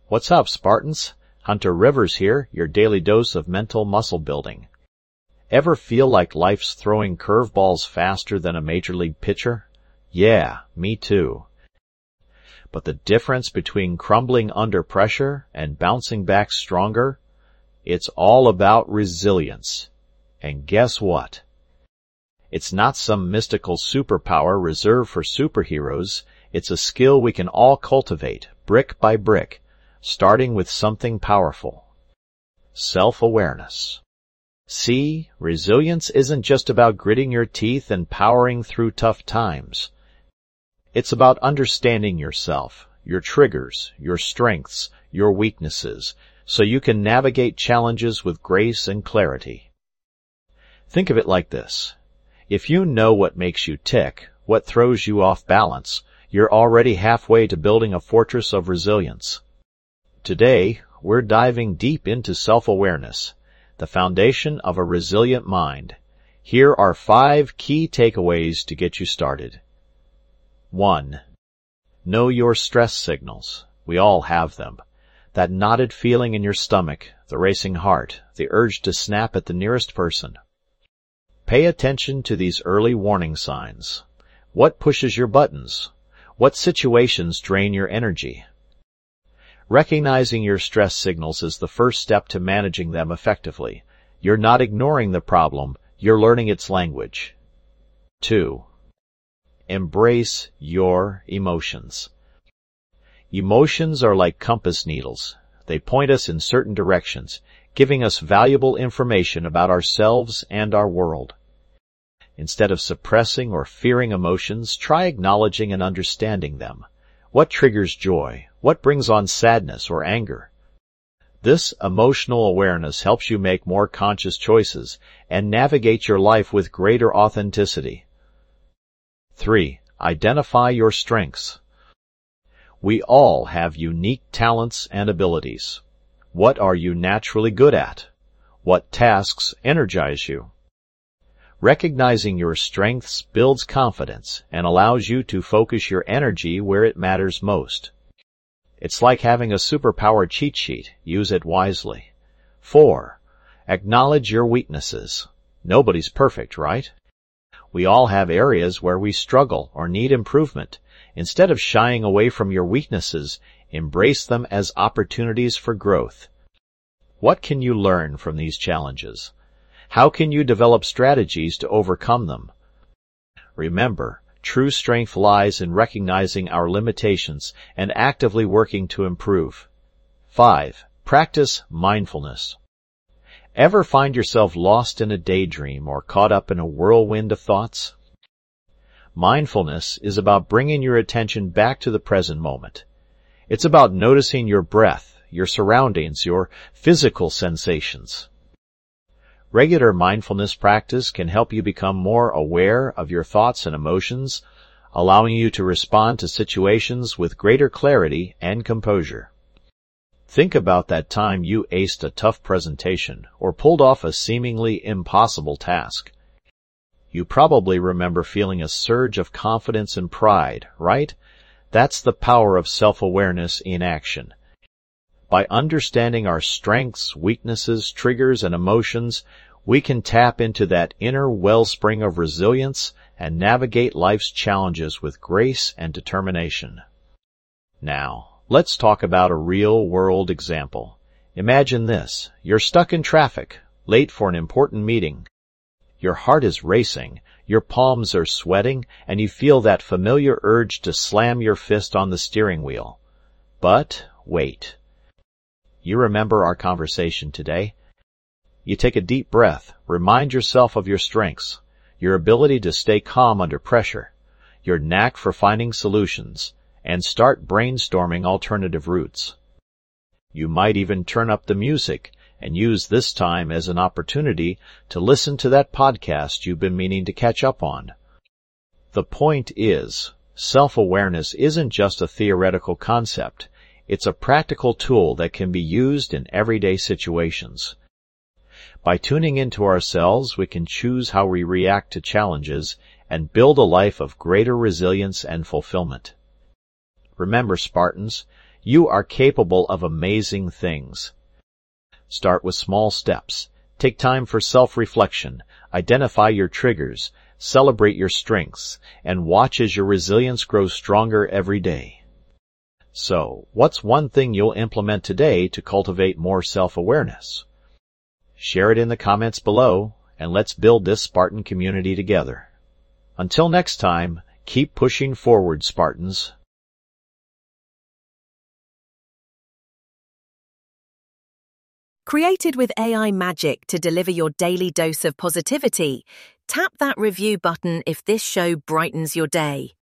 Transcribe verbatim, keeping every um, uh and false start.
What's up, Spartans? Hunter Rivers here, your daily dose of mental muscle building. Ever feel like life's throwing curveballs faster than a major league pitcher? Yeah, me too. But the difference between crumbling under pressure and bouncing back stronger? It's all about resilience. And guess what? It's not some mystical superpower reserved for superheroes. It's a skill we can all cultivate, brick by brick, starting with something powerful. Self-awareness. See, resilience isn't just about gritting your teeth and powering through tough times. It's about understanding yourself, your triggers, your strengths, your weaknesses, so you can navigate challenges with grace and clarity. Think of it like this. If you know what makes you tick, what throws you off balance, you're already halfway to building a fortress of resilience. Today, we're diving deep into self-awareness, the foundation of a resilient mind. Here are five key takeaways to get you started. One. Know your stress signals. We all have them. That knotted feeling in your stomach, the racing heart, the urge to snap at the nearest person. Pay attention to these early warning signs. What pushes your buttons? What situations drain your energy? Recognizing your stress signals is the first step to managing them effectively. You're not ignoring the problem, you're learning its language. Two. Embrace your emotions. Emotions are like compass needles. They point us in certain directions, giving us valuable information about ourselves and our world. Instead of suppressing or fearing emotions, try acknowledging and understanding them. What triggers joy? What brings on sadness or anger? This emotional awareness helps you make more conscious choices and navigate your life with greater authenticity. Three. Identify your strengths. We all have unique talents and abilities. What are you naturally good at? What tasks energize you? Recognizing your strengths builds confidence and allows you to focus your energy where it matters most. It's like having a superpower cheat sheet. Use it wisely. Four. Acknowledge your weaknesses. Nobody's perfect, right? We all have areas where we struggle or need improvement. Instead of shying away from your weaknesses, embrace them as opportunities for growth. What can you learn from these challenges? How can you develop strategies to overcome them? Remember, true strength lies in recognizing our limitations and actively working to improve. Five. Practice mindfulness. Ever find yourself lost in a daydream or caught up in a whirlwind of thoughts? Mindfulness is about bringing your attention back to the present moment. It's about noticing your breath, your surroundings, your physical sensations. Regular mindfulness practice can help you become more aware of your thoughts and emotions, allowing you to respond to situations with greater clarity and composure. Think about that time you aced a tough presentation or pulled off a seemingly impossible task. You probably remember feeling a surge of confidence and pride, right? That's the power of self-awareness in action. By understanding our strengths, weaknesses, triggers, and emotions, we can tap into that inner wellspring of resilience and navigate life's challenges with grace and determination. Now, let's talk about a real-world example. Imagine this. You're stuck in traffic, late for an important meeting. Your heart is racing, your palms are sweating, and you feel that familiar urge to slam your fist on the steering wheel. But wait. You remember our conversation today? You take a deep breath, remind yourself of your strengths, your ability to stay calm under pressure, your knack for finding solutions, and start brainstorming alternative routes. You might even turn up the music and use this time as an opportunity to listen to that podcast you've been meaning to catch up on. The point is, self-awareness isn't just a theoretical concept. It's a practical tool that can be used in everyday situations. By tuning into ourselves, we can choose how we react to challenges and build a life of greater resilience and fulfillment. Remember, Spartans, You are capable of amazing things. Start with small steps. Take time for self-reflection. Identify your triggers. Celebrate your strengths. And watch as your resilience grows stronger every day. So, what's one thing you'll implement today to cultivate more self-awareness? Share it in the comments below, and let's build this Spartan community together. Until next time, keep pushing forward, Spartans. Created with A I magic to deliver your daily dose of positivity, tap that review button if this show brightens your day.